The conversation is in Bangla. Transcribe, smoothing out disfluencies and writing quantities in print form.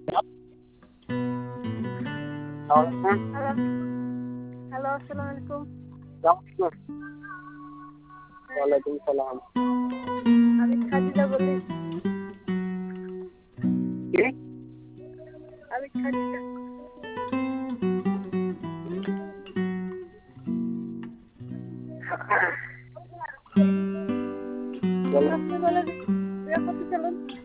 হ্যালো, হ্যালো, আসসালামু আলাইকুম। ওয়ালাইকুম সালাম। আমি খাদিজা বলি। কে? আমি খাদিজা। বলেন। আপনি বলেন, বিয়ে করতে চলুন।